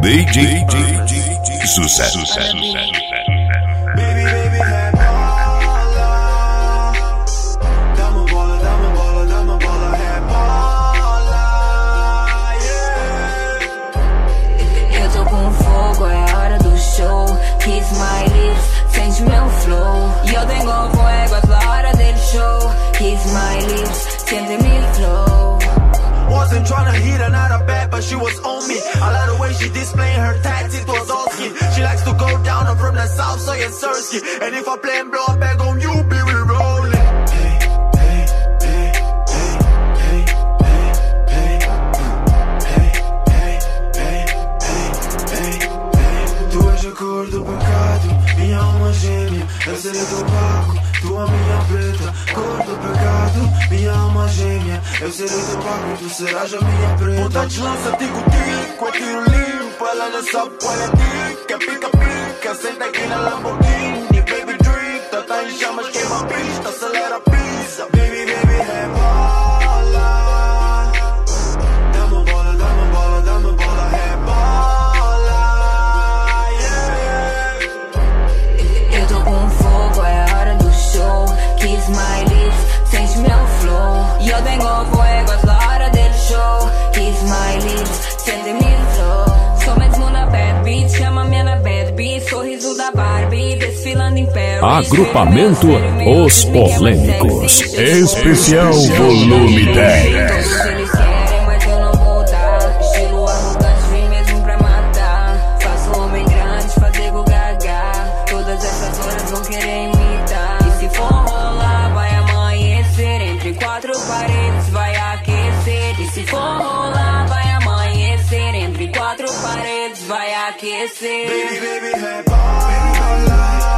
DJ Sucesso. Baby, rebola. Dá-me bola, rebola. Yeah. Eu tô com fogo, é a hora do show. Kiss my lips, sente meu flow. Yo tengo fuego, es la hora del show. Kiss my lips, siente mi flow. Wasn't tryna hit another bad, but she was on me. I like the way she displaying her tats, it was all skin. She likes to go down, I'm from the south, so it's Sersky. And if I play and blow a bag on you, be we rolling. Tu és a cor do pecado, minha alma gêmea. Eu serei teu barco, tu a minha preta. Cor do pecado, minha alma gêmea. Eu serei teu barco e tu serás a minha preta. Ponta de lança, tico-tico, é tiro limpo. Ela não sabe qual é dica, pica-pica. Senta aqui na Lamborghini, baby drink. Tá em chamas, queima a pista, acelera a pizza. Baby, rebola. Dá-me bola, rebola. Yeah. Eu tô com fogo, é a hora do show. Kiss my lips, sente meu flow. Yo tengo fuego, es la hora del show. Kiss my lips, siente mi flow. Sou mesmo na bad beat, chama-me na bad beat. Sorriso da Barbie, desfilando em Paris. Agrupamento Os Polêmicos, especial volume 10. Todos eles querem, mas eu não vou dar. Estilo arrogante, vim mesmo pra matar. Faço homem grande, fazer gaga. Todas essas horas vão querer imitar. E se for rolar, vai amanhecer. Entre quatro paredes vai aquecer. E se for rolar, vai amanhecer. Entre quatro paredes vai aquecer. Baby, rebola.